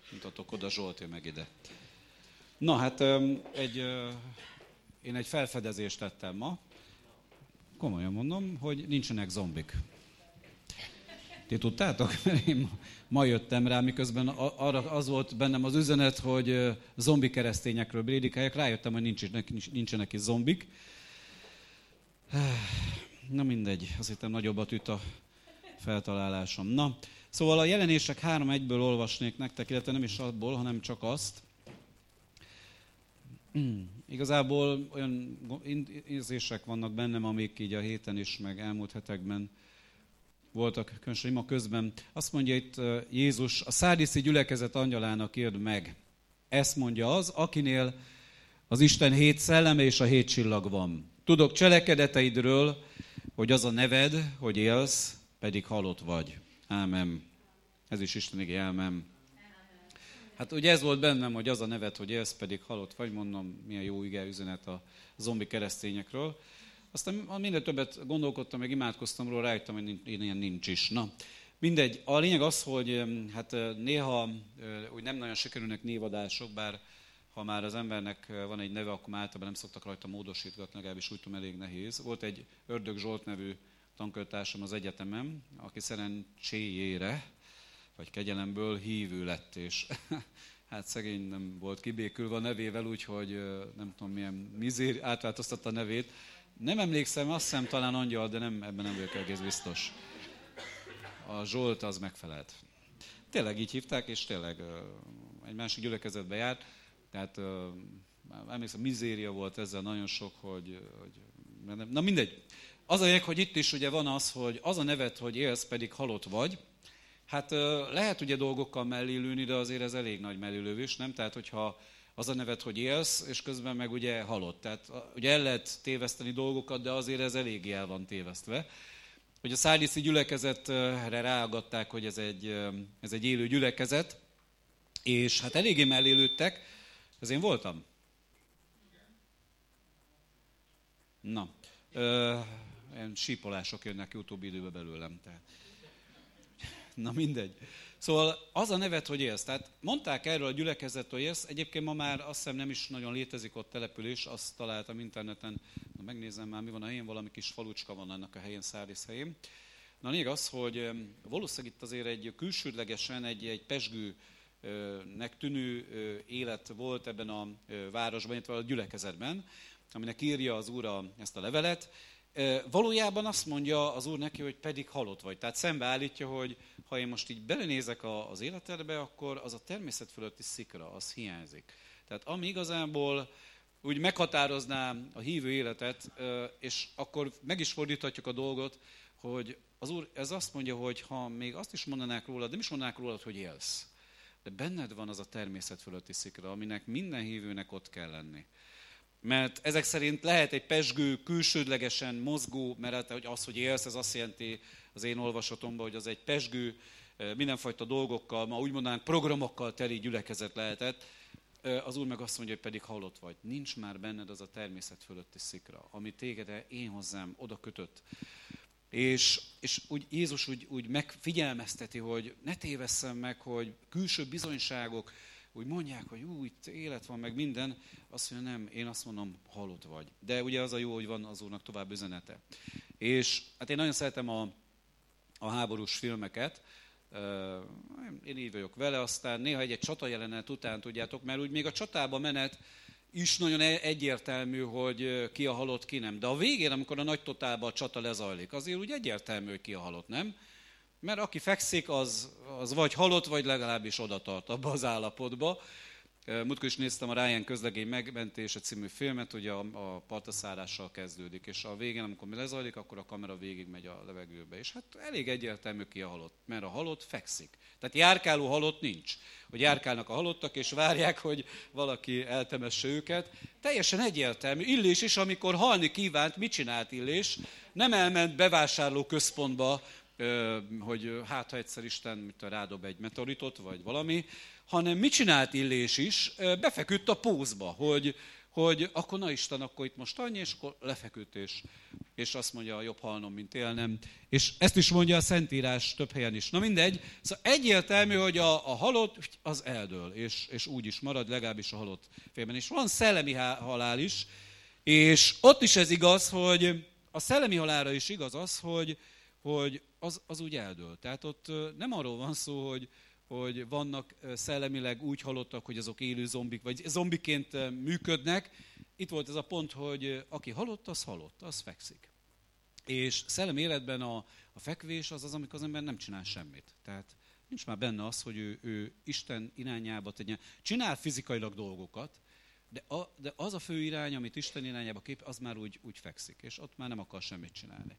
Mutatok oda, Zsolt, jön meg ide. Na hát, én egy felfedezést tettem ma. Komolyan mondom, hogy nincsenek zombik. Ti tudtátok? Mert én ma jöttem rá, miközben arra az volt bennem az üzenet, hogy zombi keresztényekről prédikáljak. Rájöttem, hogy nincsenek is zombik. Na mindegy, azt hittem nagyobbat üt a feltalálásom. Na, szóval a Jelenések 3:1-ből olvasnék nektek, illetve nem is abból, hanem csak azt. Igazából olyan érzések vannak bennem, amik így a héten is, meg elmúlt hetekben voltak, különösen ima közben. Azt mondja itt Jézus, a szárdiszi gyülekezet angyalának írd meg. Ezt mondja az, akinél az Isten 7 szelleme és a 7 csillag van. Tudok cselekedeteidről, hogy az a neved, hogy élsz, pedig halott vagy. Ámen. Ez is Isten igéje, ámen. Hát ugye ez volt bennem, hogy az a neved, hogy élsz, pedig halott vagy, mondom, milyen jó ige üzenet a zombi keresztényekről. Aztán minden többet gondolkodtam, meg imádkoztam róla, rájöttem, hogy ilyen nincs is. Na, mindegy. A lényeg az, hogy hát néha úgy nem nagyon sikerülnek névadások, bár ha már az embernek van egy neve, akkor már általában nem szoktak rajta módosítgatni, legalábbis úgy tudom, elég nehéz. Volt egy Ördög Zsolt nevű tankörtársam az egyetemen, aki szerencséjére, vagy kegyelemből hívő lett, és hát szegény nem volt kibékülve a nevével, úgyhogy nem tudom milyen átváltoztatta a nevét. Nem emlékszem, azt hiszem talán angyal, de ebben nem vagyok egész biztos. A Zsolt az megfelelt. Tényleg így hívták, és tényleg egy másik gyülekezetbe járt. Tehát emlékszem, mizéria volt ezzel nagyon sok, hogy na mindegy. Az a lényeg, hogy itt is ugye van az, hogy az a neved, hogy élsz, pedig halott vagy. Hát lehet ugye dolgokkal mellélőni, de azért ez elég nagy mellélővés, nem? Tehát, hogyha az a neved, hogy élsz, és közben meg ugye halott. Tehát ugye el lehet téveszteni dolgokat, de azért ez eléggé el van tévesztve. Hogy a szárdiszi gyülekezetre ráagadták, hogy ez egy élő gyülekezet, és hát eléggé mellélődtek, ez én voltam. Na, ilyen sípolások jönnek utóbbi időben belőlem. Tehát. Na mindegy. Szóval az a neved, hogy élsz. Tehát mondták erről a gyülekezet, hogy élsz. Egyébként ma már azt hiszem nem is nagyon létezik ott település, azt találtam interneten. Na, megnézem már, mi van a helyén, valami kis falucska van annak a helyén, Szárdisz helyén. Na lényeg az, hogy valószínűleg itt azért egy külsődlegesen egy pezsgőnek tűnő élet volt ebben a városban, illetve a gyülekezetben, aminek írja az Úr ezt a levelet. Valójában azt mondja az Úr neki, hogy pedig halott vagy. Tehát szembeállítja, hogy ha én most így belenézek az életedbe, akkor az a természet fölötti szikra, az hiányzik. Tehát ami igazából úgy meghatározná a hívő életet, és akkor meg is fordíthatjuk a dolgot, hogy az Úr ez azt mondja, hogy ha még azt is mondanák rólad, nem is mondanák rólad, hogy élsz, de benned van az a természet fölötti szikra, aminek minden hívőnek ott kell lenni. Mert ezek szerint lehet egy pezsgő, külsődlegesen mozgó, mert az, hogy élsz, ez azt jelenti az én olvasatomban, hogy az egy pezsgő, mindenfajta dolgokkal, ma úgy mondanánk programokkal teli gyülekezet lehetett. Az Úr meg azt mondja, hogy pedig halott vagy. Nincs már benned az a természet fölötti szikra, ami téged én hozzám oda kötött. És úgy Jézus úgy megfigyelmezteti, hogy ne tévesszem meg, hogy külső bizonyságok úgy mondják, hogy itt élet van, meg minden, azt mondja, nem, én azt mondom, halott vagy. De ugye az a jó, hogy van az Úrnak tovább üzenete. És hát én nagyon szeretem a háborús filmeket, én így vagyok vele, aztán néha egy csatajelenet után, tudjátok, mert úgy még a csatába menet is nagyon egyértelmű, hogy ki a halott, ki nem. De a végén, amikor a nagy totálban a csata lezajlik, azért úgy egyértelmű, hogy ki a halott, nem? Mert aki fekszik, az vagy halott, vagy legalábbis oda tart abba az állapotba. Múltkor is néztem a Ryan közlegény megmentése című filmet, ugye a partaszállással kezdődik, és a végén, amikor mi lezajlik, akkor a kamera végig megy a levegőbe. És hát elég egyértelmű ki a halott, mert a halott fekszik. Tehát járkáló halott nincs. Hogy járkálnak a halottak, és várják, hogy valaki eltemesse őket. Teljesen egyértelmű. Illés is, amikor halni kívánt, mit csinált Illés? Nem elment bevásárló központba, hogy hát ha egyszer Isten rádob egy meteoritot, vagy valami, hanem mit csinált Illés is? Befeküdt a pózba, hogy hogy akkor na Isten, akkor itt most annyi, és akkor lefeküdt, és azt mondja, jobb halnom, mint élnem. És ezt is mondja a Szentírás több helyen is. Na mindegy, szóval egyértelmű, hogy a halott az eldől, és úgy is marad, legalábbis a halott félben. És van szellemi halál is, és ott is ez igaz, hogy a szellemi halálra is igaz az, hogy az úgy eldől. Tehát ott nem arról van szó, hogy vannak szellemileg úgy halottak, hogy azok élő zombik, vagy zombiként működnek. Itt volt ez a pont, hogy aki halott, az fekszik. És szellemi életben a fekvés az, amikor az ember nem csinál semmit. Tehát nincs már benne az, hogy ő Isten irányába tegyen. Csinál fizikailag dolgokat, de az a fő irány, amit Isten irányába kép, az már úgy fekszik, és ott már nem akar semmit csinálni.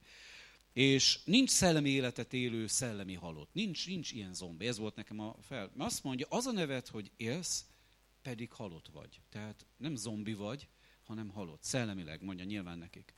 És nincs szellemi életet élő szellemi halott. Nincs ilyen zombi. Ez volt nekem mert azt mondja, az a neved, hogy élsz, pedig halott vagy. Tehát nem zombi vagy, hanem halott. Szellemileg, mondja nyilván nekik.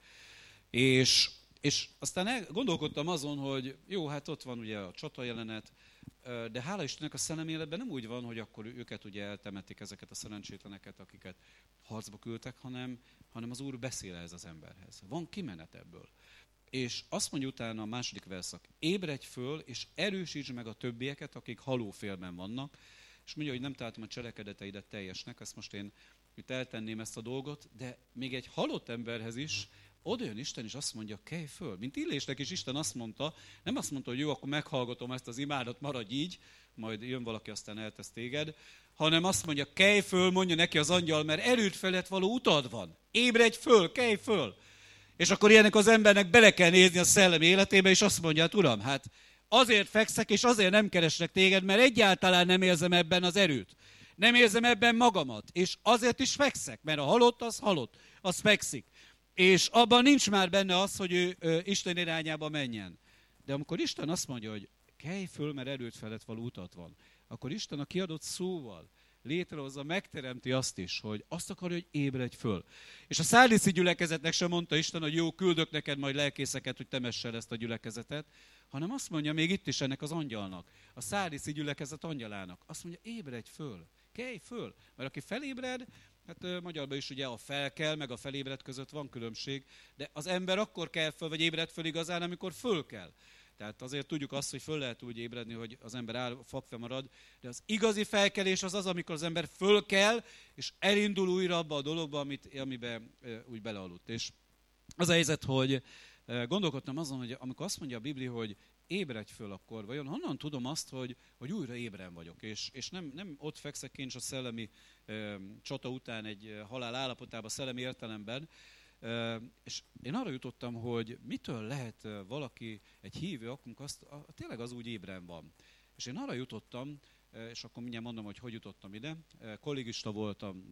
És aztán gondolkodtam azon, hogy jó, hát ott van ugye a csata jelenet, de hála Istennek a szellemi életben nem úgy van, hogy akkor őket ugye eltemetik, ezeket a szerencsétleneket, akiket harcba küldtek, hanem az Úr beszél ez az emberhez. Van kimenet ebből. És azt mondja utána a második verszak, ébredj föl, és erősítsd meg a többieket, akik halófélben vannak, és mondja, hogy nem találtam a cselekedeteidet teljesnek, ezt most én itt eltenném ezt a dolgot, de még egy halott emberhez is odajön Isten, és azt mondja, kelj föl. Mint Illésnek is Isten azt mondta, nem azt mondta, hogy jó, akkor meghallgatom ezt az imádat, maradj így, majd jön valaki, aztán eltesz téged, hanem azt mondja, kelj föl, mondja neki az angyal, mert erőd felett való utad van. Ébredj föl, kelj föl. És akkor ilyenek az embernek bele kell nézni a szellemi életébe, és azt mondja, hát Uram, hát azért fekszek, és azért nem keresnek téged, mert egyáltalán nem érzem ebben az erőt. Nem érzem ebben magamat. És azért is fekszek, mert a halott, az fekszik. És abban nincs már benne az, hogy ő Isten irányába menjen. De amikor Isten azt mondja, hogy kelj föl, mert erőd felett való utat van, akkor Isten a kiadott szóval létrehozza, megteremti azt is, hogy azt akarja, hogy ébredj föl. És a szárdiszi gyülekezetnek sem mondta Isten, hogy jó, küldök neked majd lelkészeket, hogy temessel ezt a gyülekezetet, hanem azt mondja még itt is ennek az angyalnak, a szárdiszi gyülekezet angyalának, azt mondja, ébredj föl, kelj föl, mert aki felébred, hát magyarban is ugye a felkel, meg a felébred között van különbség, de az ember akkor kell föl, vagy ébred föl igazán, amikor föl kell. Tehát azért tudjuk azt, hogy föl lehet úgy ébredni, hogy az ember fakve marad, de az igazi felkelés az, amikor az ember föl kell, és elindul újra abba a dologba, amiben úgy belealudt. És az a helyzet, hogy gondolkodtam azon, hogy amikor azt mondja a Biblia, hogy ébredj föl, akkor vajon honnan tudom azt, hogy újra ébren vagyok, és nem ott fekszek én is a szellemi csata után egy halál állapotában, szellemi értelemben, és én arra jutottam, hogy mitől lehet valaki, egy hívő, akkor tényleg az úgy ébren van. És én arra jutottam, és akkor mindjárt mondom, hogy jutottam ide. Kollégista voltam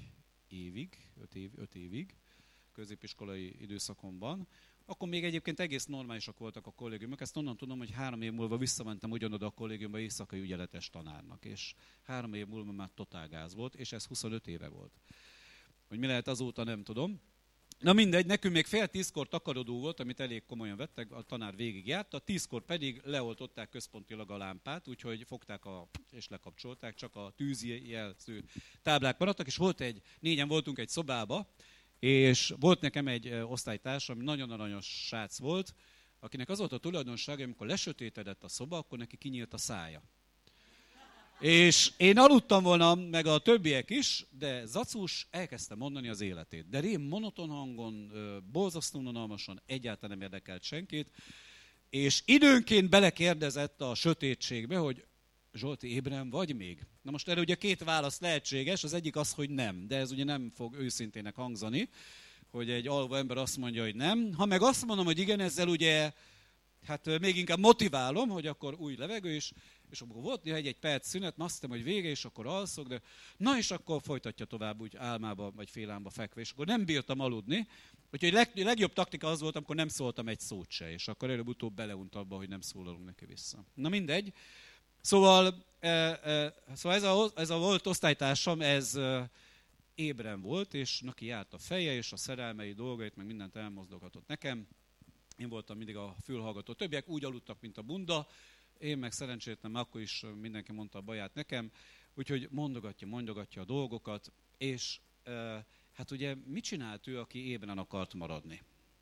5 évig, középiskolai időszakomban. Akkor még egyébként egész normálisak voltak a kollégiumok. Ezt onnan tudom, hogy 3 év múlva visszamentem ugyanoda a kollégiumba éjszakai ügyeletes tanárnak. És 3 év múlva már totál gáz volt, és ez 25 éve volt. Hogy mi lehet azóta, nem tudom. Na mindegy, nekünk még 9:30 takarodó volt, amit elég komolyan vettek, a tanár végigjárta, 10-kor pedig leoltották központilag a lámpát, úgyhogy fogták és lekapcsolták, csak a tűzjelző táblák maradtak, és négyen voltunk egy szobába, és volt nekem egy osztálytársam, nagyon aranyos srác volt, akinek az volt a tulajdonsága, amikor lesötétedett a szoba, akkor neki kinyílt a szája. És én aludtam volna, meg a többiek is, de Zacus elkezdte mondani az életét. De rém monoton hangon, borzasztóan unalmasan, egyáltalán nem érdekelt senkit, és időnként belekérdezett a sötétségbe, hogy Zsolti, ébren vagy még? Na most erre ugye 2 válasz lehetséges, az egyik az, hogy nem, de ez ugye nem fog őszintének hangzani, hogy egy alvó ember azt mondja, hogy nem. Ha meg azt mondom, hogy igen, ezzel ugye hát még inkább motiválom, hogy akkor új levegő is, és akkor volt néha egy perc szünet, azt hittem, hogy vége, és akkor alszok, de na és akkor folytatja tovább úgy álmába, vagy félálmba fekve, és akkor nem bírtam aludni. Úgyhogy legjobb taktika az volt, amikor nem szóltam egy szót se, és akkor előbb-utóbb beleunt abba, hogy nem szólalunk neki vissza. Na mindegy. Szóval ez a volt osztálytársam, ez ébren volt, és neki járt a feje, és a szerelmei dolgait, meg mindent elmozdogatott nekem. Én voltam mindig a fülhallgató. Többiek úgy aludtak, mint a bunda, én meg szerencsétlen, akkor is mindenki mondta a baját nekem, úgyhogy mondogatja a dolgokat, és Hát ugye mit csinált ő, aki ébren akart maradni?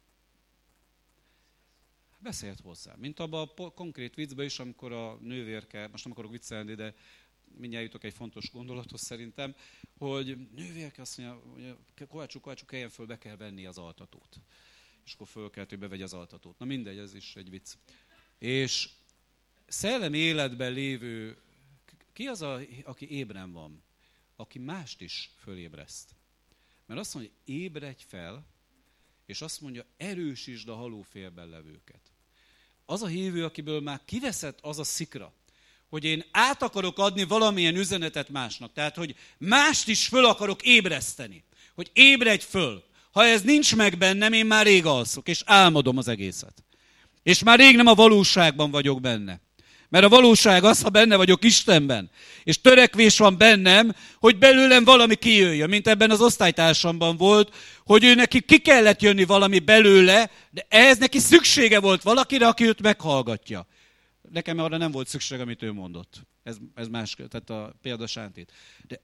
Beszélt hozzá. Mint abban a konkrét viccben is, amikor a nővérke, most nem akarok viccelni, de mindjárt jutok egy fontos gondolathoz szerintem, hogy nővérke azt mondja, hogy Kovácsuk, keljen föl, be kell venni az altatót. És akkor fölkelt, hogy bevegye az altatót. Na mindegy, ez is egy vicc. És szellemi életben lévő, ki az, aki ébren van? Aki mást is fölébreszt. Mert azt mondja, ébredj fel, és azt mondja, erősítsd a halófélben levőket. Az a hívő, akiből már kiveszett az a szikra, hogy én át akarok adni valamilyen üzenetet másnak. Tehát, hogy mást is föl akarok ébreszteni. Hogy ébredj föl. Ha ez nincs meg bennem, én már rég alszok, és álmodom az egészet. És már rég nem a valóságban vagyok benne. Mert a valóság az, ha benne vagyok Istenben, és törekvés van bennem, hogy belőlem valami kijöjjön, mint ebben az osztálytársamban volt, hogy ő neki ki kellett jönni valami belőle, de ehhez neki szüksége volt valakire, aki őt meghallgatja. Nekem arra nem volt szükség, amit ő mondott. Ez más, tehát a példa sántít. De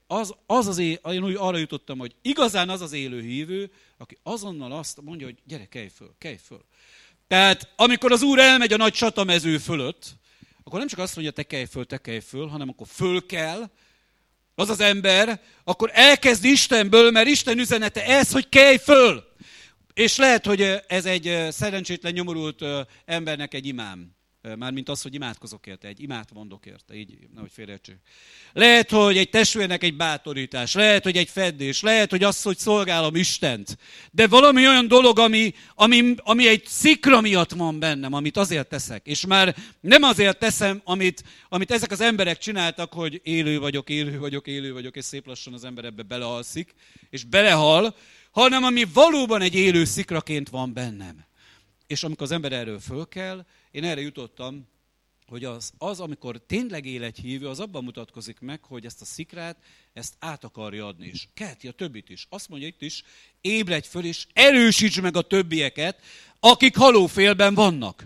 én úgy arra jutottam, hogy igazán az az élő hívő, aki azonnal azt mondja, hogy gyere, kelj föl. Tehát amikor az Úr elmegy a nagy csatamező fölött, akkor nem csak azt mondja, te kelj föl, hanem akkor föl kell, az az ember, akkor elkezd Istenből, mert Isten üzenete ez, hogy kelj föl. És lehet, hogy ez egy szerencsétlen, nyomorult embernek egy imám. Mármint az, hogy imádkozok érte, egy imát mondok érte, így, nehogy félreértsék. Lehet, hogy egy testvérnek egy bátorítás, lehet, hogy egy feddés, lehet, hogy az, hogy szolgálom Istent. De valami olyan dolog, ami egy szikra miatt van bennem, amit azért teszek. És már nem azért teszem, amit ezek az emberek csináltak, hogy élő vagyok, és szép lassan az ember ebbe belealszik, és belehal, hanem ami valóban egy élő szikraként van bennem. És amikor az ember erről föl kell, én erre jutottam, hogy az, amikor tényleg él egy hívő, az abban mutatkozik meg, hogy ezt a szikrát, ezt át akarja adni is. Kelti a többit is. Azt mondja itt is, ébredj föl, és erősíts meg a többieket, akik halófélben vannak.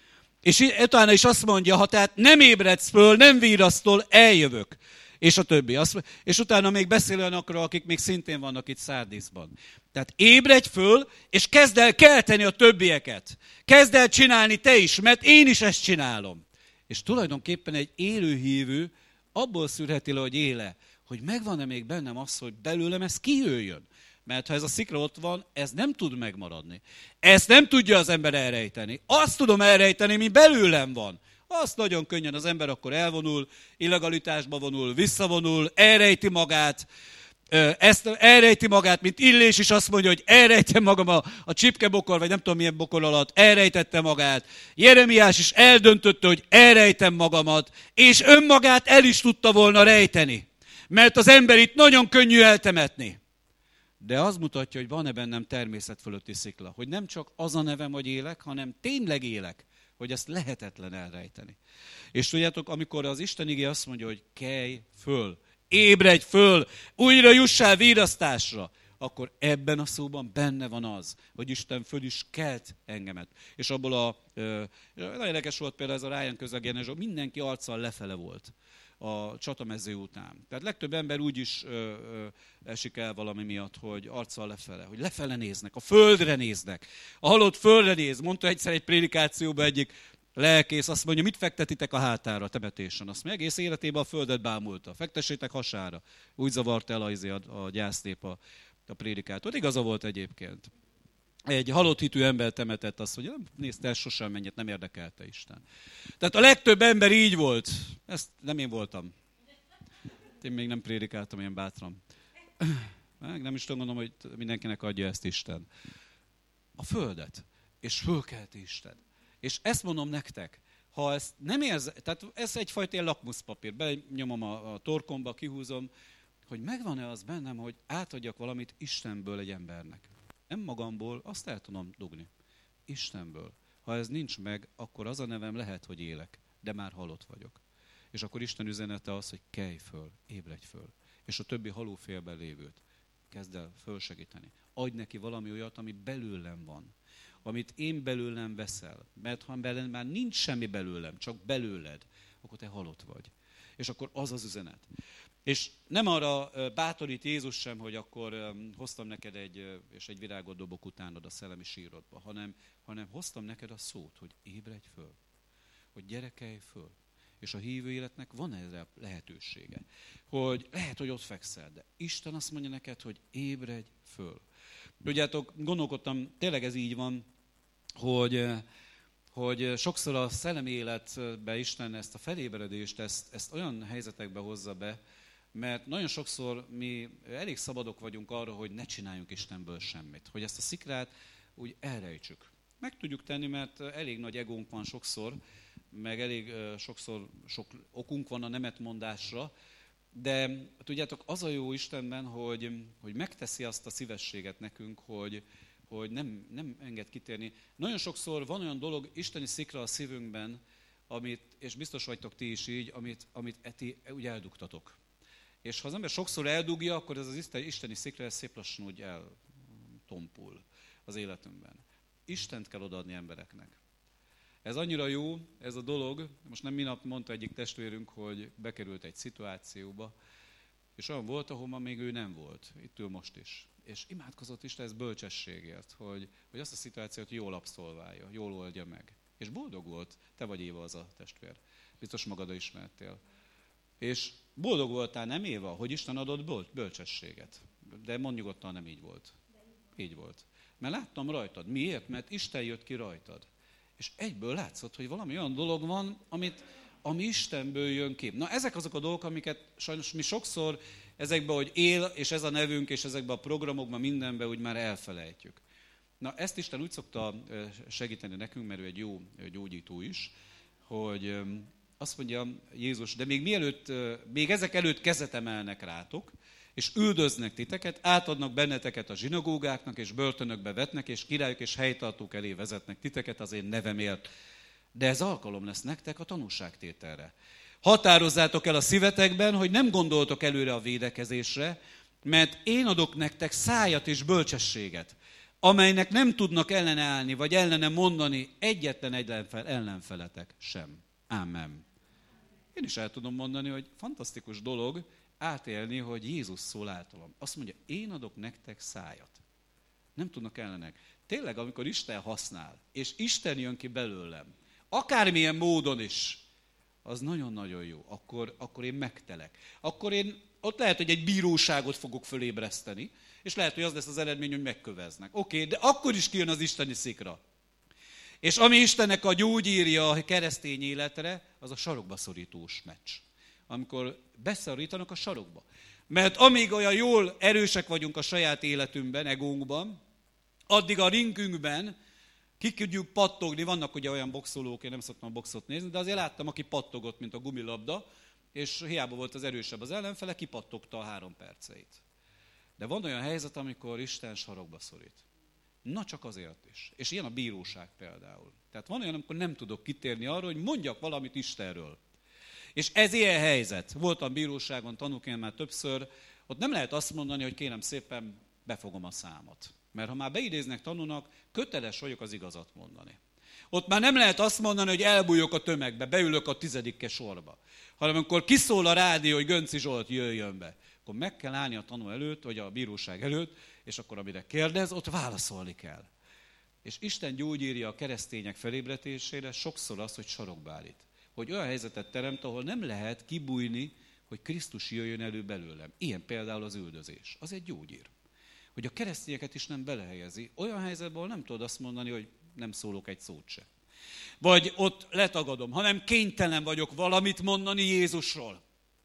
És utána is azt mondja, ha tehát nem ébredsz föl, nem vírasztol, eljövök. És a többi. És utána még beszél olyanokról, akik még szintén vannak itt Szárdíszban. Tehát ébredj föl, és kezd el kelteni a többieket. Kezd el csinálni te is, mert én is ezt csinálom. És tulajdonképpen egy élő hívő abból szűrheti le, hogy éle, hogy megvan-e még bennem az, hogy belőlem ez kijöjjön. Mert ha ez a szikra ott van, ez nem tud megmaradni. Ezt nem tudja az ember elrejteni. Azt tudom elrejteni, mi belőlem van. Azt nagyon könnyen az ember akkor elvonul, illegalitásba vonul, visszavonul, elrejti magát, mint Illés is azt mondja, hogy elrejtem magam a csipkebokor, vagy nem tudom milyen bokor alatt, elrejtette magát. Jeremiás is eldöntötte, hogy elrejtem magamat, és önmagát el is tudta volna rejteni. Mert az ember itt nagyon könnyű eltemetni. De az mutatja, hogy van-e bennem természet fölötti szikla. Hogy nem csak az a nevem, hogy élek, hanem tényleg élek. Hogy ezt lehetetlen elrejteni. És tudjátok, amikor az Isten igé azt mondja, hogy kelj föl, ébredj föl, újra jussál vírasztásra, akkor ebben a szóban benne van az, hogy Isten föl is kelt engemet. És abból nagyon érdekes volt például ez a Ryan közegénes, mindenki arccal lefele volt a csatamező után. Tehát legtöbb ember úgy is esik el valami miatt, hogy arccal lefele, hogy lefele néznek, a földre néznek. A halott földre néz. Mondta egyszer egy prédikációban egyik lelkész, azt mondja, mit fektetitek a hátára a temetésen? Azt mondja, egész életében a földet bámulta. Fektessétek hasára. Úgy zavart el a gyásznép a prédikátort. Igaza volt egyébként. Egy halott hitű ember temetett, azt mondja, nem nézte el sosem mennyit, nem érdekelte Isten. Tehát a legtöbb ember így volt. Ezt nem én voltam. Én még nem prédikáltam ilyen bátran. Nem is tudom, hogy mindenkinek adja ezt Isten. A földet. És fölkelti Isten. És ezt mondom nektek, ha ezt nem tehát ez egyfajta ilyen lakmuszpapír, belenyomom a torkomba, kihúzom, hogy megvan-e az bennem, hogy átadjak valamit Istenből egy embernek. Nem magamból, azt el tudom dugni. Istenből. Ha ez nincs meg, akkor az a nevem lehet, hogy élek, de már halott vagyok. És akkor Isten üzenete az, hogy kelj föl, ébredj föl. És a többi halófélben lévőt kezd el fölsegíteni. Adj neki valami olyat, ami belőlem van. Amit én belőlem veszel. Mert ha belőlem már nincs semmi belőlem, csak belőled, akkor te halott vagy. És akkor az az üzenet. És nem arra bátorít Jézus sem, hogy akkor hoztam neked egy virágot dobok utánad a szellemi sírodba, hanem hoztam neked a szót, hogy ébredj föl, hogy gyerekelj föl. És a hívő életnek van erre lehetősége. Hogy lehet, hogy ott fekszel, de Isten azt mondja neked, hogy ébredj föl. Tudjátok, gondolkodtam, tényleg ez így van, hogy sokszor a szellemi életbe Isten ezt a felébredést, ezt olyan helyzetekbe hozza be, mert nagyon sokszor mi elég szabadok vagyunk arra, hogy ne csináljunk Istenből semmit. Hogy ezt a szikrát úgy elrejtsük. Meg tudjuk tenni, mert elég nagy egónk van sokszor, meg elég sokszor sok okunk van a nemetmondásra, de tudjátok, az a jó Istenben, hogy megteszi azt a szívességet nekünk, hogy nem enged kitérni. Nagyon sokszor van olyan dolog, isteni szikra a szívünkben, és biztos vagytok ti is így, amit ti úgy eldugtatok. És ha az ember sokszor eldugja, akkor ez az isteni szikra szép lassan úgy eltompul az életünkben. Istent kell odaadni embereknek. Ez annyira jó, ez a dolog, most nem minap mondta egyik testvérünk, hogy bekerült egy szituációba, és olyan volt, ahol ma még ő nem volt, itt ül most is. És imádkozott Isten ez bölcsességért, hogy azt a szituációt jól abszolválja, jól oldja meg. És boldog volt, te vagy Éva az a testvér, biztos magadra ismertél. És boldog voltál, nem Éva, hogy Isten adott bölcsességet. De mondd nyugodtan, nem így volt. Így volt. Mert láttam rajtad. Miért? Mert Isten jött ki rajtad. És egyből látszott, hogy valami olyan dolog van, ami Istenből jön ki. Na ezek azok a dolgok, amiket sajnos mi sokszor ezekben, hogy él, és ez a nevünk, és ezekben a programokban, mindenben úgy már elfelejtjük. Na ezt Isten úgy szokta segíteni nekünk, mert ő egy jó gyógyító is, hogy azt mondja Jézus, de még ezek előtt kezet emelnek rátok, és üldöznek titeket, átadnak benneteket a zsinagógáknak, és börtönökbe vetnek, és királyok és helytartók elé vezetnek titeket az én nevemért. De ez alkalom lesz nektek a tanúságtételre. Határozzátok el a szívetekben, hogy nem gondoltok előre a védekezésre, mert én adok nektek szájat és bölcsességet, amelynek nem tudnak ellene állni, vagy ellene mondani egyetlen ellenfeletek sem. Ámen. Én is el tudom mondani, hogy fantasztikus dolog átélni, hogy Jézus szól általam. Azt mondja, én adok nektek szájat. Nem tudnak ellenek. Tényleg, amikor Isten használ, és Isten jön ki belőlem, akármilyen módon is, az nagyon-nagyon jó. Akkor én megtelek. Akkor én ott lehet, hogy egy bíróságot fogok fölébreszteni, és lehet, hogy az lesz az eredmény, hogy megköveznek. Oké, de akkor is kijön az isteni szikra. És ami Istennek a gyógyírja a keresztény életre, az a sarokba szorítós meccs. Amikor beszorítanak a sarokba. Mert amíg olyan jól erősek vagyunk a saját életünkben, egónkban, addig a ringünkben ki tudjuk pattogni. Vannak ugye olyan boxolók, én nem szoktam a boxot nézni, de azért láttam, aki pattogott, mint a gumilabda, és hiába volt az erősebb az ellenfele, kipattogta a 3 perceit. De van olyan helyzet, amikor Isten sarokba szorít. Na csak azért is. És ilyen a bíróság például. Tehát van olyan, amikor nem tudok kitérni arra, hogy mondjak valamit Istenről. És ez ilyen helyzet. Voltam bíróságon, tanúként már többször, ott nem lehet azt mondani, hogy kérem szépen befogom a számot. Mert ha már beidéznek tanúnak, köteles vagyok az igazat mondani. Ott már nem lehet azt mondani, hogy elbújok a tömegbe, beülök a 10. sorba. Hanem amikor kiszól a rádió, hogy Gönci Zsolt jöjjön be, akkor meg kell állni a tanú előtt, vagy a bíróság előtt, és akkor amire kérdez, ott válaszolni kell. És Isten gyógyírja a keresztények felébredésére sokszor azt, hogy sarokba állít. Hogy olyan helyzetet teremt, ahol nem lehet kibújni, hogy Krisztus jöjjön elő belőlem. Ilyen például az üldözés. Az egy gyógyír. Hogy a keresztényeket is nem belehelyezi. Olyan helyzetben, ahol nem tudod azt mondani, hogy nem szólok egy szót se. Vagy ott letagadom, hanem kénytelen vagyok valamit mondani Jézusról.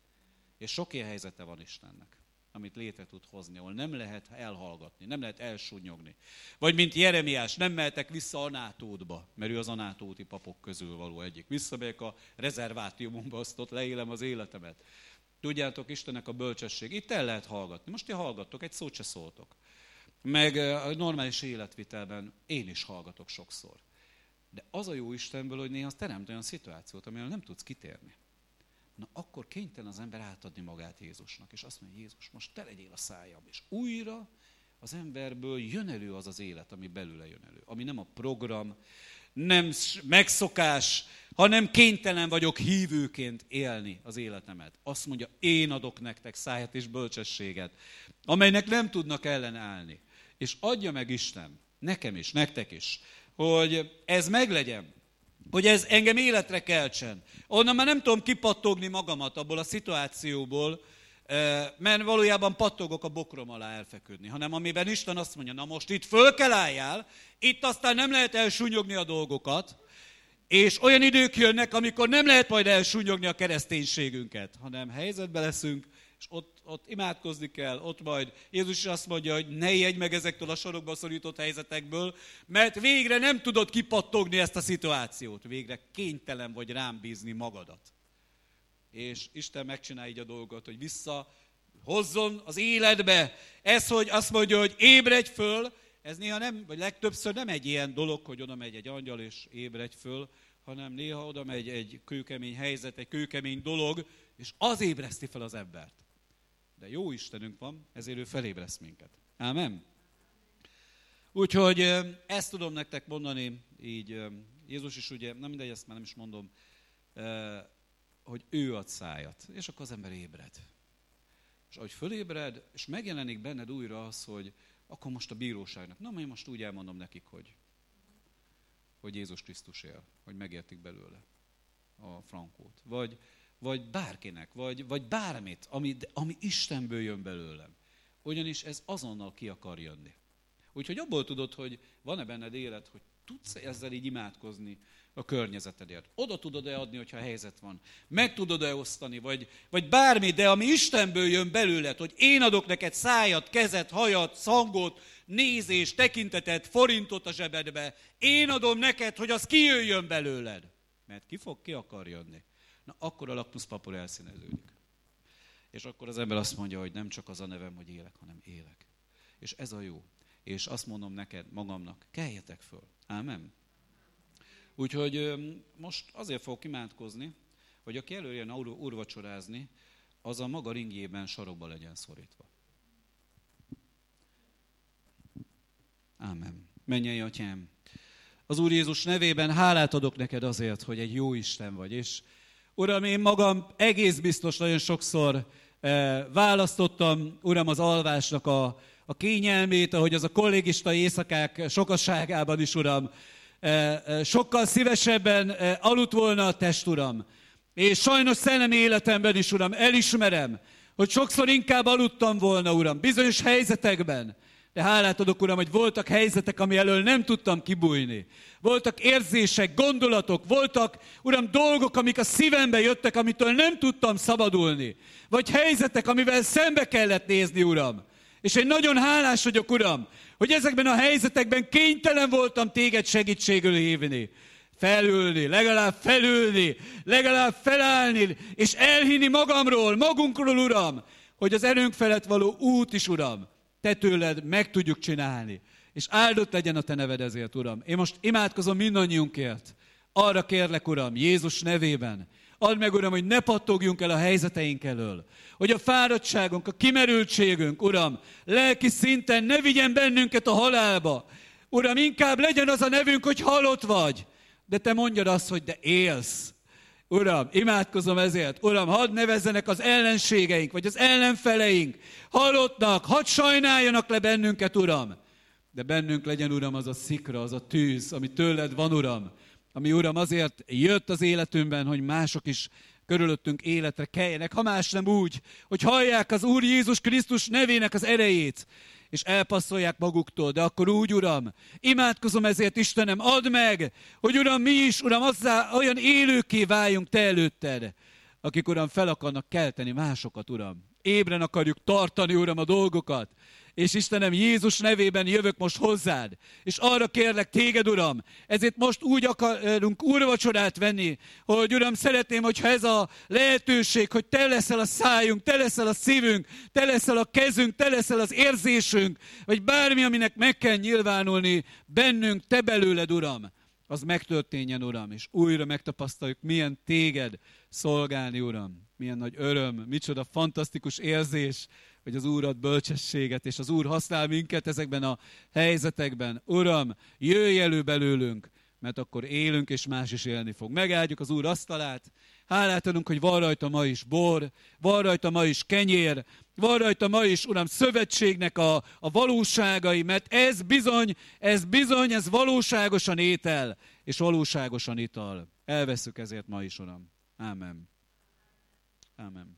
És sok ilyen helyzete van Istennek, amit létre tud hozni, ahol nem lehet elhallgatni, nem lehet elsúnyogni. Vagy mint Jeremiás, nem mehetek vissza Anátótba, mert ő az anátóti papok közül való egyik. Visszamegyek a rezervátiumomba, azt ott leélem az életemet. Tudjátok, Istennek a bölcsesség. Itt el lehet hallgatni. Most ti hallgattok, egy szót se szóltok. Meg a normális életvitelben én is hallgatok sokszor. De az a jó Istenből, hogy néha teremt olyan szituációt, amelyről nem tudsz kitérni. Na akkor kénytelen az ember átadni magát Jézusnak, és azt mondja, Jézus, most te legyél a szájam. És újra az emberből jön elő az az élet, ami belőle jön elő. Ami nem a program, nem megszokás, hanem kénytelen vagyok hívőként élni az életemet. Azt mondja, én adok nektek szájat és bölcsességet, amelynek nem tudnak ellenállni. És adja meg Isten, nekem is, nektek is, hogy ez meglegyen, hogy ez engem életre keltsen. Onnan már nem tudom kipattogni magamat abból a szituációból, mert valójában pattogok a bokrom alá elfeküdni, hanem amiben Isten azt mondja, na most itt föl kell álljál, itt aztán nem lehet elsúnyogni a dolgokat, és olyan idők jönnek, amikor nem lehet majd elsúnyogni a kereszténységünket, hanem helyzetbe leszünk, és ott imádkozni kell, ott majd Jézus is azt mondja, hogy ne ijedj meg ezektől a sarokba szorított helyzetekből, mert végre nem tudod kipattogni ezt a szituációt, végre kénytelen vagy rám bízni magadat. És Isten megcsinálja így a dolgot, hogy visszahozzon az életbe. Ez, hogy azt mondja, hogy ébredj föl, ez néha nem, vagy legtöbbször nem egy ilyen dolog, hogy oda megy egy angyal és ébredj föl, hanem néha oda megy egy kőkemény helyzet, egy kőkemény dolog, és az ébreszti fel az embert. De jó Istenünk van, ezért ő felébreszt minket. Ámen? Úgyhogy ezt tudom nektek mondani, így Jézus is ugye, na mindegy, ezt már nem is mondom, hogy ő ad szájat, és akkor az ember ébred. És ahogy fölébred, és megjelenik benned újra az, hogy akkor most a bíróságnak, na, én most úgy elmondom nekik, hogy Jézus Krisztus él, hogy megértik belőle a frankót. Vagy bárkinek, vagy bármit, ami Istenből jön belőlem. Ugyanis ez azonnal ki akar jönni. Úgyhogy abból tudod, hogy van-e benned élet, hogy tudsz ezzel így imádkozni a környezetedért. Oda tudod-e adni, hogyha helyzet van. Meg tudod-e osztani, vagy bármi, de ami Istenből jön belőled, hogy én adok neked szájat, kezet, hajat, szangot, nézést, tekintetet, forintot a zsebedbe. Én adom neked, hogy az kijöjjön belőled. Mert ki akar jönni. Na akkor a lakmuszpapor elszíneződik. És akkor az ember azt mondja, hogy nem csak az a nevem, hogy élek, hanem élek. És ez a jó. És azt mondom neked, magamnak, keljetek föl. Ámen. Úgyhogy most azért fogok imádkozni, hogy aki előjön úrvacsorázni, az a maga ringjében sarokba legyen szorítva. Ámen. Mennyei Atyám! Az Úr Jézus nevében hálát adok neked azért, hogy egy jó Isten vagy. És Uram, én magam egész biztos nagyon sokszor választottam, Uram, az alvásnak a kényelmét, ahogy az a kollégista éjszakák sokasságában is, Uram, sokkal szívesebben aludt volna a test, Uram. És sajnos szellemi életemben is, Uram, elismerem, hogy sokszor inkább aludtam volna, Uram, bizonyos helyzetekben. De hálát adok, Uram, hogy voltak helyzetek, ami elől nem tudtam kibújni. Voltak érzések, gondolatok, voltak, Uram, dolgok, amik a szívembe jöttek, amitől nem tudtam szabadulni. Vagy helyzetek, amivel szembe kellett nézni, Uram. És én nagyon hálás vagyok, Uram, hogy ezekben a helyzetekben kénytelen voltam téged segítségül hívni. Felülni, legalább felülni, legalább felállni, és elhinni magamról, magunkról, Uram, hogy az erőnk felett való út is, Uram, te tőled meg tudjuk csinálni. És áldott legyen a te neved ezért, Uram. Én most imádkozom mindannyiunkért. Arra kérlek, Uram, Jézus nevében. Add meg, Uram, hogy ne pattogjunk el a helyzeteink elől. Hogy a fáradtságunk, a kimerültségünk, Uram, lelki szinten ne vigyen bennünket a halálba. Uram, inkább legyen az a nevünk, hogy halott vagy. De te mondjad azt, hogy de élsz. Uram, imádkozom ezért. Uram, hadd nevezzenek az ellenségeink, vagy az ellenfeleink halottnak, hadd sajnáljanak le bennünket, Uram. De bennünk legyen, Uram, az a szikra, az a tűz, ami tőled van, Uram. Ami, Uram, azért jött az életünkben, hogy mások is körülöttünk életre keljenek, ha más nem úgy, hogy hallják az Úr Jézus Krisztus nevének az erejét, és elpasszolják maguktól, de akkor úgy, Uram, imádkozom ezért, Istenem, add meg, hogy, Uram, mi is, Uram, azzá olyan élőkké váljunk te előtted, akik, Uram, fel akarnak kelteni másokat, Uram. Ébren akarjuk tartani, Uram, a dolgokat. És Istenem, Jézus nevében jövök most hozzád, és arra kérlek téged, Uram, ezért most úgy akarunk úrvacsorát venni, hogy, Uram, szeretném, hogyha ez a lehetőség, hogy te leszel a szájunk, te leszel a szívünk, te leszel a kezünk, te leszel az érzésünk, vagy bármi, aminek meg kell nyilvánulni bennünk, te belőled, Uram, az megtörténjen, Uram, és újra megtapasztaljuk, milyen téged szolgálni, Uram. Milyen nagy öröm, micsoda fantasztikus érzés, hogy az Úr ad bölcsességet, és az Úr használ minket ezekben a helyzetekben. Uram, jöjj elő belőlünk, mert akkor élünk, és más is élni fog. Megáldjuk az Úr asztalát, hálát adunk, hogy van rajta ma is bor, van rajta ma is kenyér, van rajta ma is, Uram, szövetségnek a valóságai, mert ez bizony, valóságosan étel, és valóságosan ital. Elvesszük ezért ma is, Uram. Ámen. Ámen.